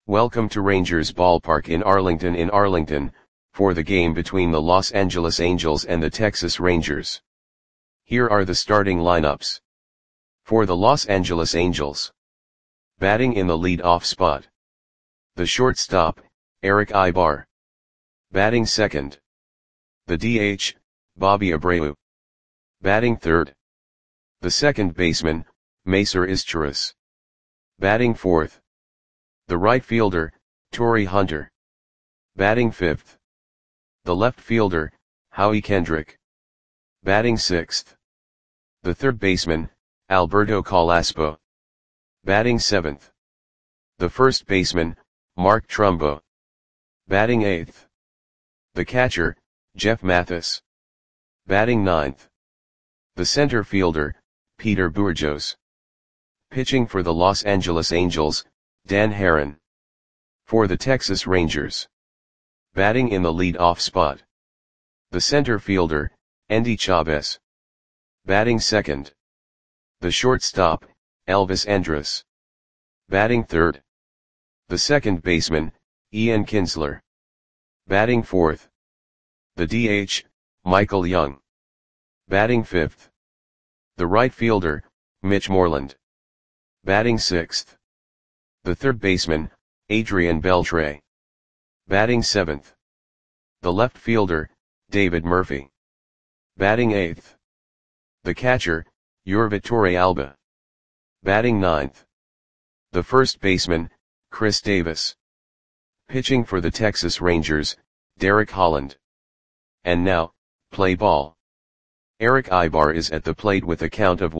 Welcome to Rangers Ballpark in Arlington, for the game between the Los Angeles Angels and the Texas Rangers. Here are the starting lineups. For the Los Angeles Angels. Batting in the lead-off spot. The shortstop, Erick Aybar. Batting second. The DH, Bobby Abreu. Batting third. The second baseman, Macer Izturis. Batting fourth. The right fielder, Torii Hunter. Batting fifth. The left fielder, Howie Kendrick. Batting sixth. The third baseman, Alberto Carrasco. Batting seventh. The first baseman, Mark Trumbo. Batting eighth. The catcher, Jeff Mathis. Batting ninth. The center fielder, Peter Bourjos. Pitching for the Los Angeles Angels, Dan Haren. For the Texas Rangers. Batting in the lead-off spot. The center fielder, Endy Chavez. Batting second. The shortstop, Elvis Andrus. Batting third. The second baseman, Ian Kinsler. Batting fourth. The DH, Michael Young. Batting fifth. The right fielder, Mitch Moreland. Batting sixth. The third baseman, Adrian Beltre. Batting seventh. The left fielder, David Murphy. Batting eighth. The catcher, Yurvatore Alba. Batting ninth. The first baseman, Chris Davis. Pitching for the Texas Rangers, Derek Holland. And now, play ball. Erick Aybar is at the plate with a count of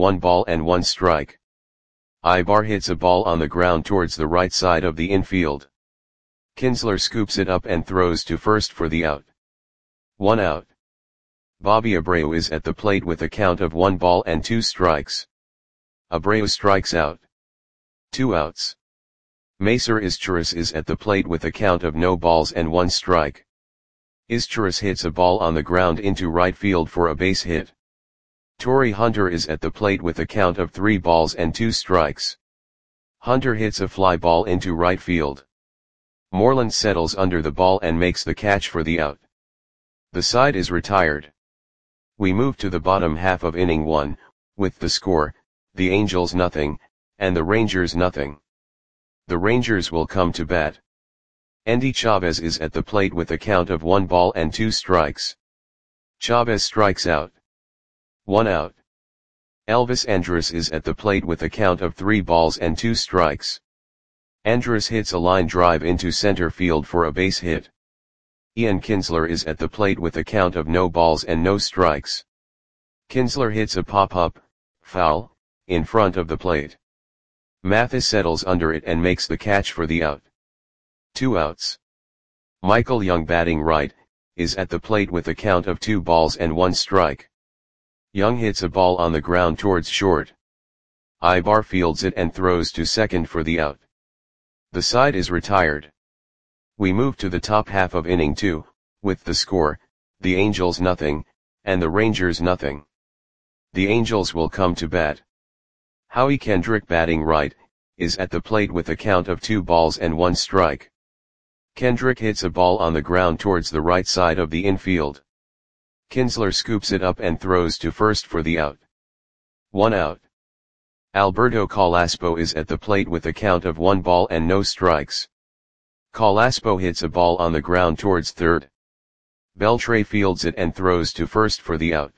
1-1. Aybar hits a ball on the ground towards the right side of the infield. Kinsler scoops it up and throws to first for the out. 1 out. Bobby Abreu is at the plate with a count of 1-2. Abreu strikes out. 2 outs. Macer Izturis is at the plate with a count of 0-1 strike. Izturis hits a ball on the ground into right field for a base hit. Torii Hunter is at the plate with a count of 3-2. Hunter hits a fly ball into right field. Moreland settles under the ball and makes the catch for the out. The side is retired. We move to the bottom half of inning 1, with the score, the Angels 0, and the Rangers 0. The Rangers will come to bat. Endy Chavez is at the plate with a count of 1-2. Chavez strikes out. 1 out. Elvis Andrus is at the plate with a count of 3-2. Andrus hits a line drive into center field for a base hit. Ian Kinsler is at the plate with a count of 0-0. Kinsler hits a pop-up, foul, in front of the plate. Mathis settles under it and makes the catch for the out. 2 outs. Michael Young, batting right, is at the plate with a count of 2-1. Young hits a ball on the ground towards short. Aybar fields it and throws to second for the out. The side is retired. We move to the top half of inning 2, with the score, the Angels 0, and the Rangers 0. The Angels will come to bat. Howie Kendrick, batting right, is at the plate with a count of 2-1. Kendrick hits a ball on the ground towards the right side of the infield. Kinsler scoops it up and throws to first for the out. 1 out. Alberto Carrasco is at the plate with a count of 1-0. Carrasco hits a ball on the ground towards third. Beltre fields it and throws to first for the out.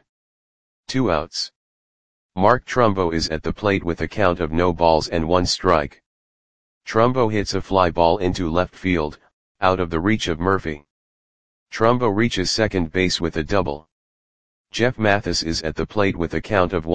2 outs. Mark Trumbo is at the plate with a count of 0-1. Trumbo hits a fly ball into left field, out of the reach of Murphy. Trumbo reaches second base with a double. Jeff Mathis is at the plate with a count of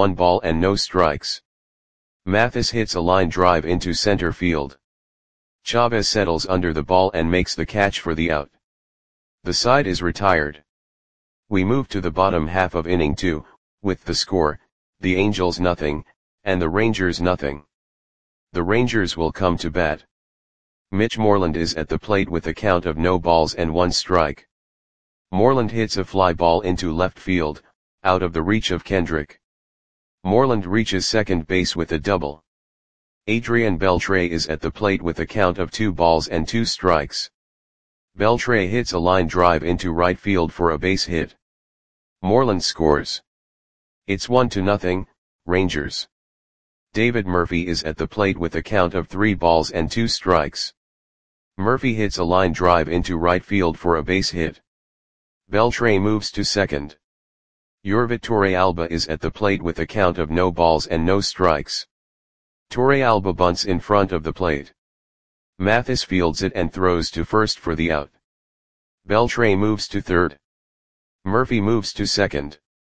1-0. Mathis hits a line drive into center field. Chavez settles under the ball and makes the catch for the out. The side is retired. We move to the bottom half of inning 2, with the score, the Angels 0, and the Rangers 0. The Rangers will come to bat. Mitch Moreland is at the plate with a count of 0-1. Moreland hits a fly ball into left field, out of the reach of Kendrick. Moreland reaches second base with a double. Adrian Beltre is at the plate with a count of 2 balls and 2 strikes. Beltre hits a line drive into right field for a base hit. Moreland scores. It's 1-0, Rangers. David Murphy is at the plate with a count of 3 balls and 2 strikes. Murphy hits a line drive into right field for a base hit. Beltre moves to second. Yorvit Torrealba is at the plate with a count of no balls and no strikes. Torrealba bunts in front of the plate. Mathis fields it and throws to first for the out. Beltre moves to third. Murphy moves to second.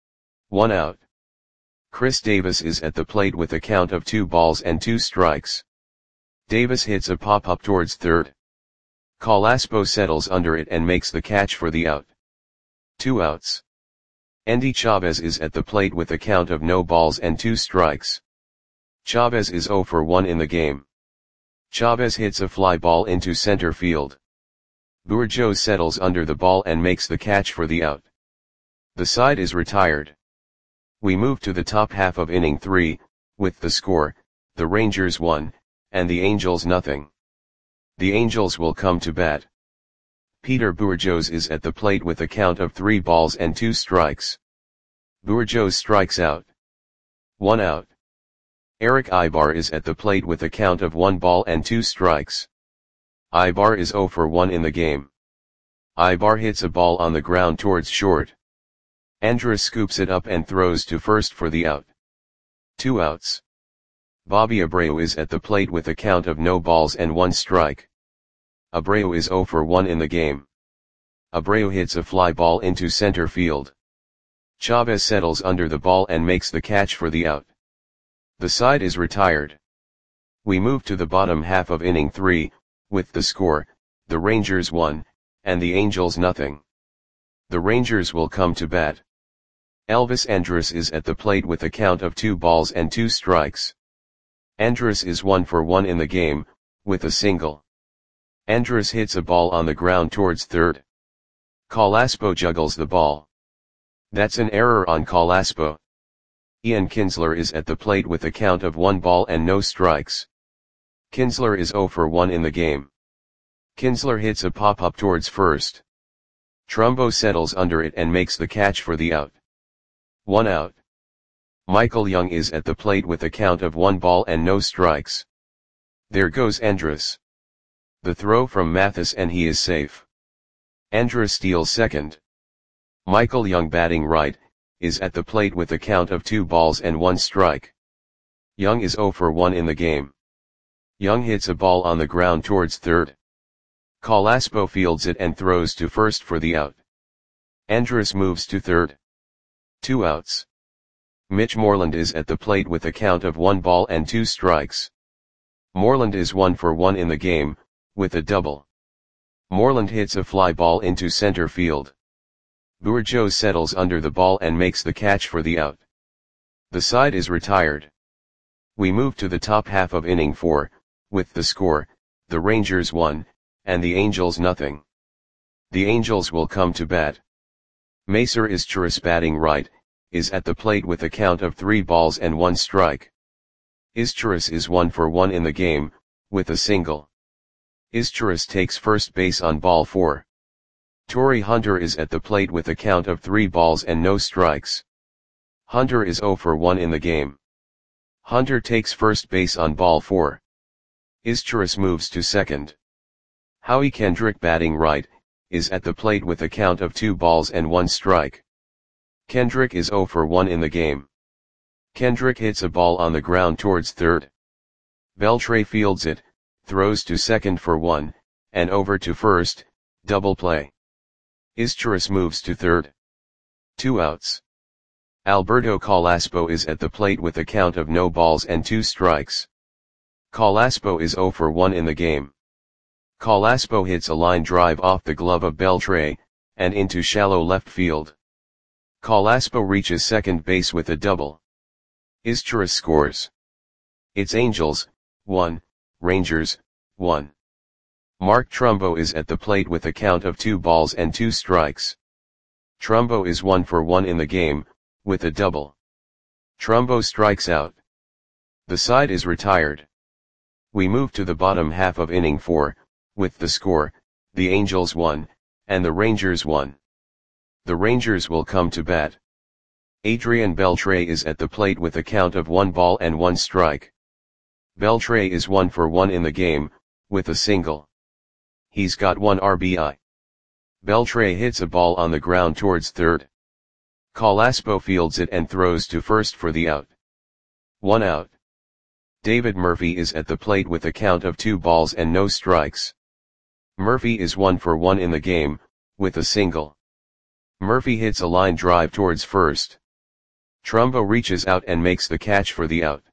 1 out. Chris Davis is at the plate with a count of 2 balls and 2 strikes. Davis hits a pop-up towards third. Calaspo settles under it and makes the catch for the out. 2 outs. Endy Chavez is at the plate with a count of no balls and 2 strikes. Chavez is 0 for 1 in the game. Chavez hits a fly ball into center field. Bourgeau settles under the ball and makes the catch for the out. The side is retired. We move to the top half of inning 3, with the score, the Rangers 1, and the Angels 0. The Angels will come to bat. Peter Bourgeau is at the plate with a count of 3 balls and 2 strikes. Bourgeau strikes out. 1 out. Eric Ibar is at the plate with a count of 1 ball and 2 strikes. Ibar is 0 for 1 in the game. Ibar hits a ball on the ground towards short. Andrus scoops it up and throws to first for the out. 2 outs. Bobby Abreu is at the plate with a count of no balls and 1 strike. Abreu is 0 for 1 in the game. Abreu hits a fly ball into center field. Chavez settles under the ball and makes the catch for the out. The side is retired. We move to the bottom half of inning 3, with the score, the Rangers 1, and the Angels 0. The Rangers will come to bat. Elvis Andrus is at the plate with a count of 2 balls and 2 strikes. Andrus is 1 for 1 in the game, with a single. Andrus hits a ball on the ground towards third. Calaspo juggles the ball. That's an error on Calaspo. Ian Kinsler is at the plate with a count of 1 ball and no strikes. Kinsler is 0 for 1 in the game. Kinsler hits a pop-up towards first. Trumbo settles under it and makes the catch for the out. 1 out. Michael Young is at the plate with a count of 1 ball and no strikes. There goes Andrus. The throw from Mathis and he is safe. Andrus steals second. Michael Young, batting right, is at the plate with a count of 2 balls and 1 strike. Young is 0 for 1 in the game. Young hits a ball on the ground towards third. Calaspo fields it and throws to first for the out. Andrus moves to third. 2 outs. Mitch Moreland is at the plate with a count of 1 ball and 2 strikes. Moreland is 1 for 1 in the game, with a double. Moreland hits a fly ball into center field. Bourgeau settles under the ball and makes the catch for the out. The side is retired. We move to the top half of inning 4, with the score, the Rangers 1, and the Angels 0. The Angels will come to bat. Macer Izturis, batting right, is at the plate with a count of 3 balls and 1 strike. Izturis is 1 for 1 in the game, with a single. Izturis takes first base on ball 4. Torii Hunter is at the plate with a count of 3 balls and no strikes. Hunter is 0 for 1 in the game. Hunter takes first base on ball 4. Izturis moves to second. Howie Kendrick, batting right, is at the plate with a count of 2 balls and 1 strike. Kendrick is 0 for 1 in the game. Kendrick hits a ball on the ground towards third. Beltre fields it, throws to second for 1, and over to first, double play. Izturis moves to third. 2 outs. Alberto Calaspo is at the plate with a count of no balls and 2 strikes. Calaspo is 0 for 1 in the game. Calaspo hits a line drive off the glove of Beltre, and into shallow left field. Calaspo reaches second base with a double. Izturis scores. It's Angels 1, Rangers 1. Mark Trumbo is at the plate with a count of 2 balls and 2 strikes. Trumbo is 1 for 1 in the game, with a double. Trumbo strikes out. The side is retired. We move to the bottom half of inning 4, with the score, the Angels 1, and the Rangers 1. The Rangers will come to bat. Adrian Beltre is at the plate with a count of 1 ball and 1 strike. Beltre is 1 for 1 in the game, with a single. He's got 1 RBI. Beltre hits a ball on the ground towards third. Colaspo fields it and throws to first for the out. 1 out. David Murphy is at the plate with a count of 2 balls and no strikes. Murphy is 1 for 1 in the game, with a single. Murphy hits a line drive towards first. Trumbo reaches out and makes the catch for the out.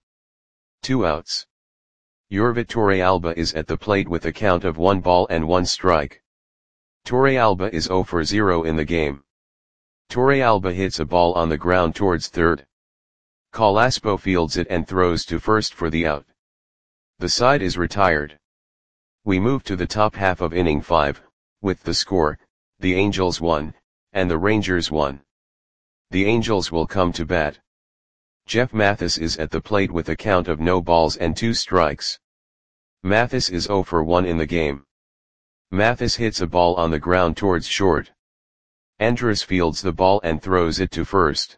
2 outs. Yorvit Torrealba is at the plate with a count of 1 ball and 1 strike. Torrealba is 0 for 0 in the game. Torrealba hits a ball on the ground towards third. Colaspo fields it and throws to first for the out. The side is retired. We move to the top half of inning 5, with the score, the Angels 1, and the Rangers 1. The Angels will come to bat. Jeff Mathis is at the plate with a count of no balls and 2 strikes. Mathis is 0 for 1 in the game. Mathis hits a ball on the ground towards short. Andrus fields the ball and throws it to first.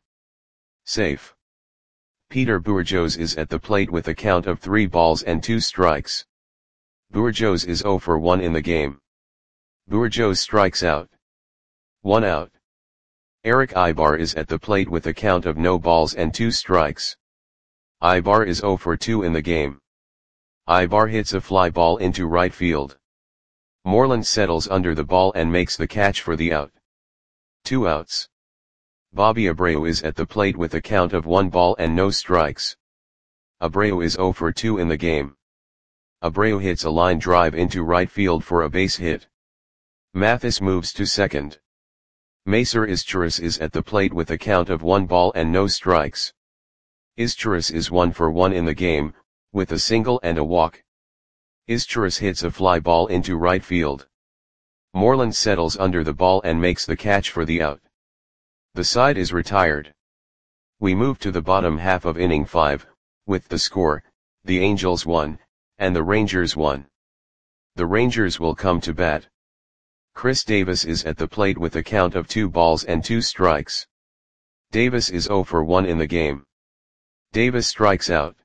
Safe. Peter Bourjos is at the plate with a count of 3 balls and 2 strikes. Bourjos is 0 for 1 in the game. Bourjos strikes out. 1 out. Eric Ibar is at the plate with a count of no balls and 2 strikes. Ibar is 0 for 2 in the game. Ibar hits a fly ball into right field. Moreland settles under the ball and makes the catch for the out. 2 outs. Bobby Abreu is at the plate with a count of 1 ball and no strikes. Abreu is 0 for 2 in the game. Abreu hits a line drive into right field for a base hit. Mathis moves to second. Macer Izturis is at the plate with a count of 1 ball and no strikes. Izturis is 1 for 1 in the game, with a single and a walk. Izturis hits a fly ball into right field. Moreland settles under the ball and makes the catch for the out. The side is retired. We move to the bottom half of inning 5, with the score, the Angels 1, and the Rangers 1. The Rangers will come to bat. Chris Davis is at the plate with a count of 2 balls and 2 strikes. Davis is 0 for 1 in the game. Davis strikes out.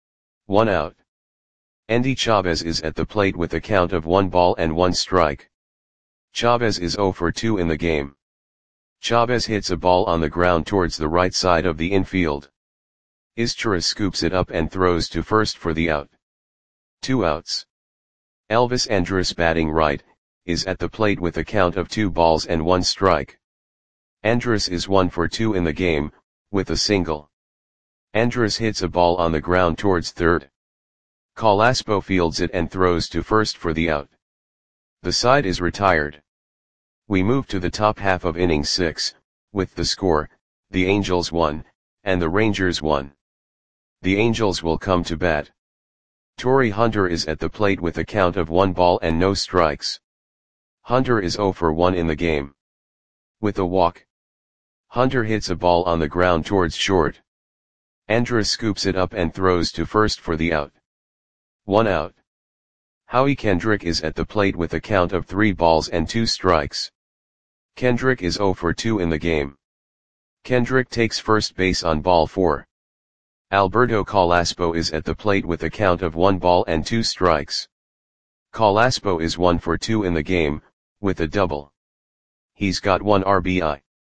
1 out. Endy Chavez is at the plate with a count of 1 ball and 1 strike. Chavez is 0 for 2 in the game. Chavez hits a ball on the ground towards the right side of the infield. Izturis scoops it up and throws to first for the out. 2 outs. Elvis Andrus batting right, is at the plate with a count of 2 balls and 1 strike. Andrus is 1 for 2 in the game, with a single. Andrus hits a ball on the ground towards third. Colaspo fields it and throws to first for the out. The side is retired. We move to the top half of inning 6, with the score, the Angels 1, and the Rangers 1. The Angels will come to bat. Torrey Hunter is at the plate with a count of 1 ball and no strikes. Hunter is 0 for 1 in the game. With a walk. Hunter hits a ball on the ground towards short. Andrus scoops it up and throws to first for the out. 1 out. Howie Kendrick is at the plate with a count of 3 balls and 2 strikes. Kendrick is 0 for 2 in the game. Kendrick takes first base on ball 4. Alberto Colaspo is at the plate with a count of 1 ball and 2 strikes. Colaspo is 1 for 2 in the game, with a double. He's got 1 RBI.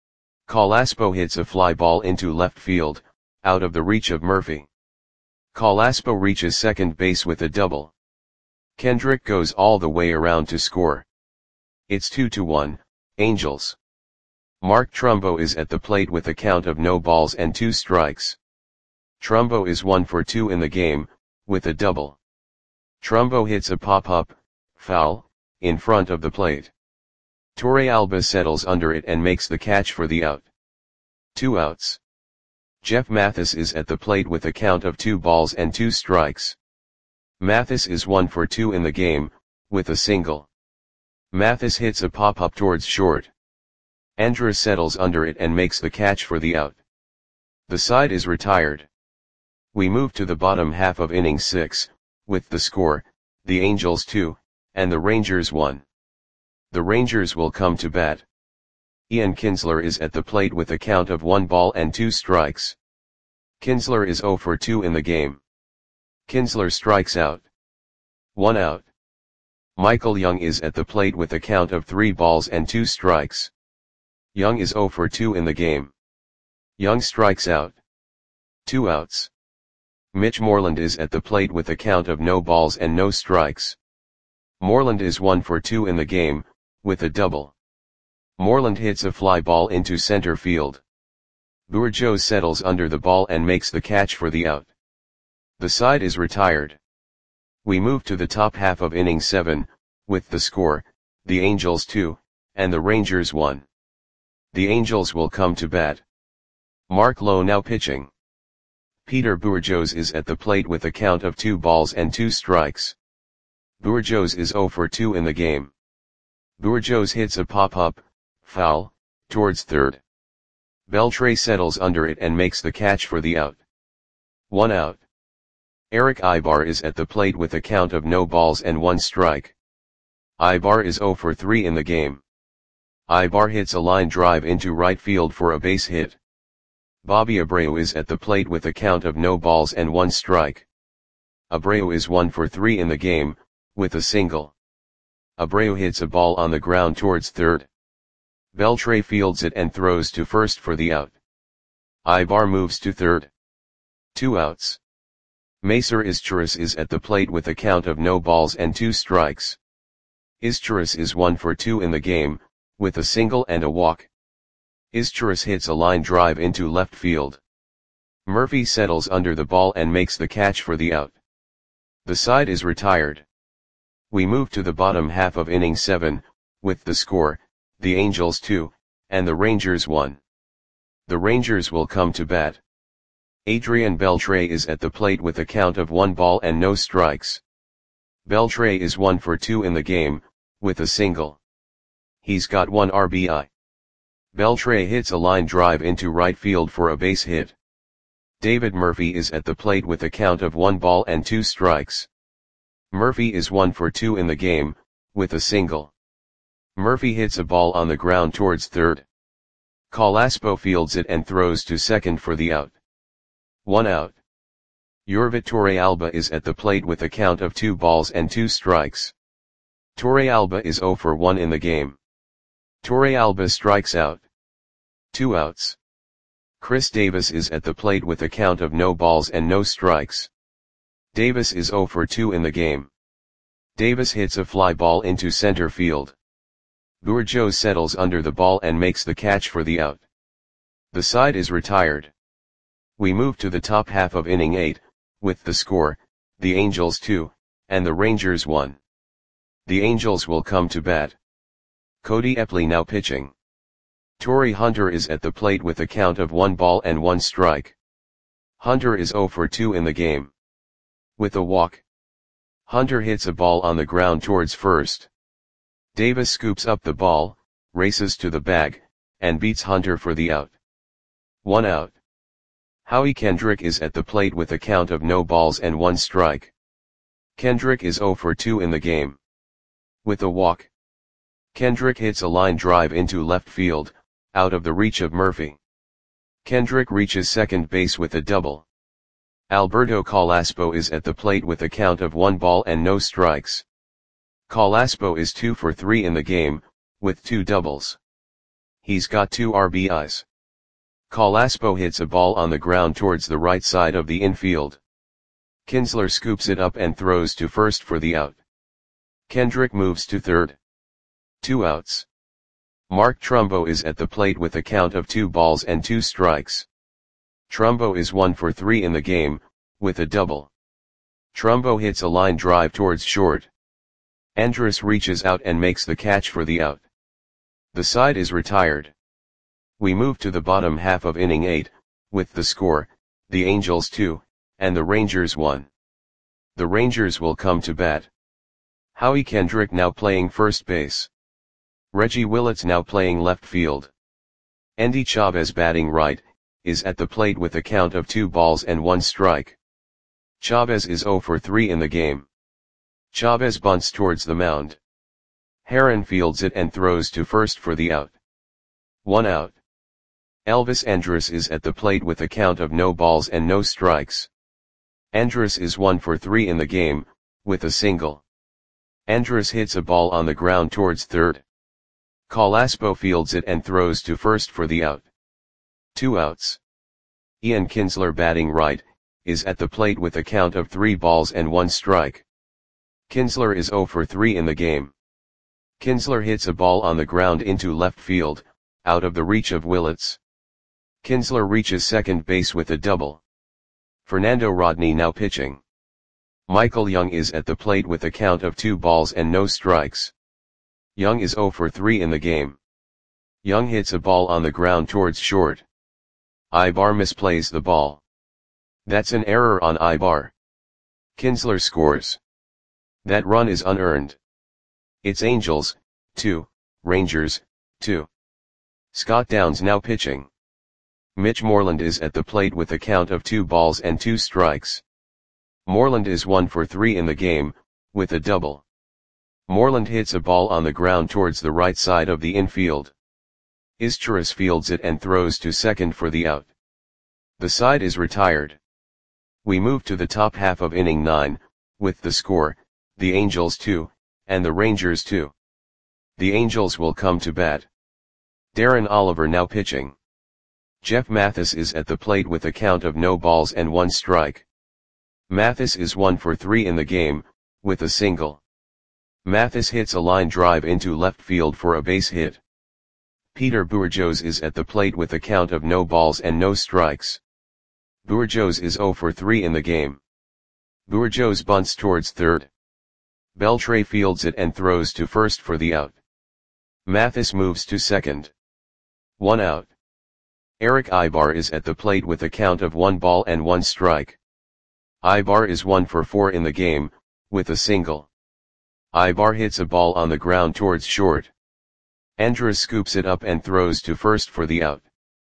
Colaspo hits a fly ball into left field, out of the reach of Murphy. Colaspo reaches second base with a double. Kendrick goes all the way around to score. It's 2-1, Angels. Mark Trumbo is at the plate with a count of no balls and 2 strikes. Trumbo is 1 for 2 in the game, with a double. Trumbo hits a pop-up, foul, in front of the plate. Torrealba settles under it and makes the catch for the out. 2 outs. Jeff Mathis is at the plate with a count of 2 balls and 2 strikes. Mathis is 1 for 2 in the game, with a single. Mathis hits a pop-up towards short. Andrus settles under it and makes the catch for the out. The side is retired. We move to the bottom half of inning 6, with the score, the Angels 2, and the Rangers 1. The Rangers will come to bat. Ian Kinsler is at the plate with a count of 1 ball and 2 strikes. Kinsler is 0 for 2 in the game. Kinsler strikes out. 1 out. Michael Young is at the plate with a count of 3 balls and 2 strikes. Young is 0 for 2 in the game. Young strikes out. 2 outs. Mitch Moreland is at the plate with a count of no balls and no strikes. Moreland is 1 for 2 in the game, with a double. Moreland hits a fly ball into center field. Bourgeau settles under the ball and makes the catch for the out. The side is retired. We move to the top half of inning 7, with the score, the Angels 2, and the Rangers 1. The Angels will come to bat. Mark Lowe now pitching. Peter Bourgeau is at the plate with a count of 2 balls and 2 strikes. Bourgeau is 0 for 2 in the game. Bourgeau hits a pop-up, foul, towards third. Beltre settles under it and makes the catch for the out. 1 out. Eric Ibar is at the plate with a count of no balls and 1 strike. Ibar is 0 for 3 in the game. Ibar hits a line drive into right field for a base hit. Bobby Abreu is at the plate with a count of no balls and 1 strike. Abreu is 1 for 3 in the game, with a single. Abreu hits a ball on the ground towards third. Beltre fields it and throws to first for the out. Ibar moves to third. 2 outs. Macer Izturis is at the plate with a count of no balls and 2 strikes. Izturis is 1 for 2 in the game, with a single and a walk. Izturis hits a line drive into left field. Murphy settles under the ball and makes the catch for the out. The side is retired. We move to the bottom half of inning 7, with the score, the Angels 2, and the Rangers 1. The Rangers will come to bat. Adrian Beltre is at the plate with a count of 1 ball and no strikes. Beltre is 1 for 2 in the game, with a single. He's got 1 RBI. Beltre hits a line drive into right field for a base hit. David Murphy is at the plate with a count of 1 ball and 2 strikes. Murphy is 1 for 2 in the game, with a single. Murphy hits a ball on the ground towards third. Colaspo fields it and throws to second for the out. 1 out. Yorvit Torrealba is at the plate with a count of 2 balls and 2 strikes. Torrealba is 0 for 1 in the game. Torrealba strikes out. 2 outs. Chris Davis is at the plate with a count of no balls and no strikes. Davis is 0 for 2 in the game. Davis hits a fly ball into center field. Bourgeau settles under the ball and makes the catch for the out. The side is retired. We move to the top half of inning 8, with the score, the Angels 2, and the Rangers 1. The Angels will come to bat. Cody Epley now pitching. Torrey Hunter is at the plate with a count of 1 ball and 1 strike. Hunter is 0 for 2 in the game. With a walk. Hunter hits a ball on the ground towards first. Davis scoops up the ball, races to the bag, and beats Hunter for the out. 1 out. Howie Kendrick is at the plate with a count of no balls and 1 strike. Kendrick is 0 for 2 in the game. With a walk. Kendrick hits a line drive into left field, out of the reach of Murphy. Kendrick reaches second base with a double. Alberto Colaspo is at the plate with a count of 1 ball and no strikes. Colaspo is 2 for 3 in the game, with 2 doubles. He's got 2 RBIs. Colaspo hits a ball on the ground towards the right side of the infield. Kinsler scoops it up and throws to first for the out. Kendrick moves to third. 2 outs. Mark Trumbo is at the plate with a count of 2 balls and 2 strikes. Trumbo is 1 for 3 in the game, with a double. Trumbo hits a line drive towards short. Andrus reaches out and makes the catch for the out. The side is retired. We move to the bottom half of inning 8, with the score, the Angels 2, and the Rangers 1. The Rangers will come to bat. Howie Kendrick now playing first base. Reggie Willits now playing left field. Andy Chavez batting right, is at the plate with a count of 2 balls and 1 strike. Chavez is 0 for 3 in the game. Chavez bunts towards the mound. Heron fields it and throws to first for the out. 1 out. Elvis Andrus is at the plate with a count of no balls and no strikes. Andrus is 1 for 3 in the game, with a single. Andrus hits a ball on the ground towards third. Calaspo fields it and throws to first for the out. 2 outs. Ian Kinsler, batting right, is at the plate with a count of 3 balls and 1 strike. Kinsler is 0 for 3 in the game. Kinsler hits a ball on the ground into left field, out of the reach of Willits. Kinsler reaches second base with a double. Fernando Rodney now pitching. Michael Young is at the plate with a count of 2 balls and no strikes. Young is 0 for 3 in the game. Young hits a ball on the ground towards short. Ibar misplays the ball. That's an error on Ibar. Kinsler scores. That run is unearned. It's Angels, 2, Rangers, 2. Scott Downs now pitching. Mitch Moreland is at the plate with a count of 2 balls and 2 strikes. Moreland is 1 for 3 in the game, with a double. Moreland hits a ball on the ground towards the right side of the infield. Izturis fields it and throws to second for the out. The side is retired. We move to the top half of inning 9, with the score, the Angels 2, and the Rangers 2. The Angels will come to bat. Darren Oliver now pitching. Jeff Mathis is at the plate with a count of no balls and 1 strike. Mathis is 1 for 3 in the game, with a single. Mathis hits a line drive into left field for a base hit. Peter Bourjos is at the plate with a count of no balls and no strikes. Bourjos is 0 for 3 in the game. Bourjos bunts towards third. Beltre fields it and throws to first for the out. Mathis moves to second. 1 out. Eric Ibar is at the plate with a count of 1 ball and 1 strike. Ibar is 1 for 4 in the game, with a single. Ibar hits a ball on the ground towards short. Andrus scoops it up and throws to first for the out.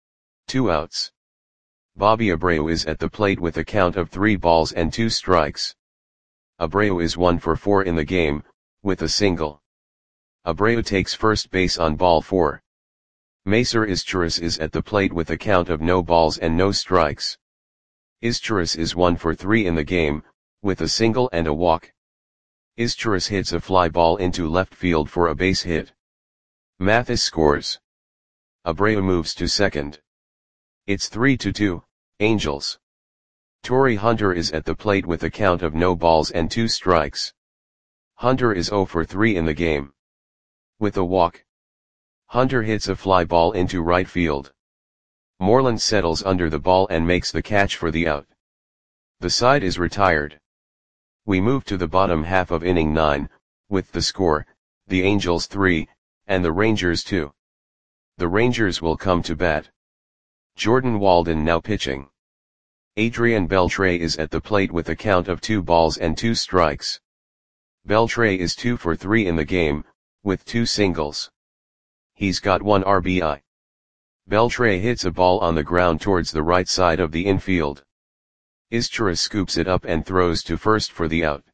2 outs. Bobby Abreu is at the plate with a count of 3 balls and 2 strikes. Abreu is 1 for 4 in the game, with a single. Abreu takes first base on ball 4. Macer Izturis is at the plate with a count of no balls and no strikes. Izturis is 1 for 3 in the game, with a single and a walk. Izturis hits a fly ball into left field for a base hit. Mathis scores. Abreu moves to second. It's 3-2, Angels. Torrey Hunter is at the plate with a count of no balls and 2 strikes. Hunter is 0 for 3 in the game. With a walk. Hunter hits a fly ball into right field. Moreland settles under the ball and makes the catch for the out. The side is retired. We move to the bottom half of inning 9, with the score, the Angels 3, and the Rangers 2. The Rangers will come to bat. Jordan Walden now pitching. Adrian Beltre is at the plate with a count of 2 balls and 2 strikes. Beltre is 2 for 3 in the game, with 2 singles. He's got 1 RBI. Beltre hits a ball on the ground towards the right side of the infield. Izturis scoops it up and throws to first for the out.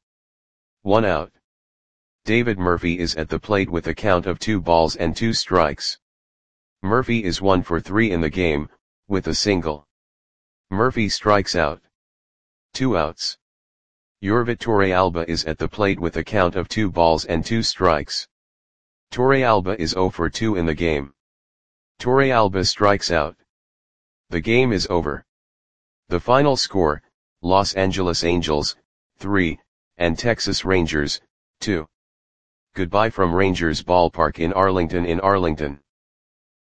1 out. David Murphy is at the plate with a count of 2 balls and 2 strikes. Murphy is 1 for 3 in the game, with a single. Murphy strikes out. 2 outs. Yorvit Torrealba is at the plate with a count of 2 balls and 2 strikes. Torrealba is 0 for 2 in the game. Torrealba strikes out. The game is over. The final score, Los Angeles Angels, 3, and Texas Rangers, 2. Goodbye from Rangers Ballpark in Arlington.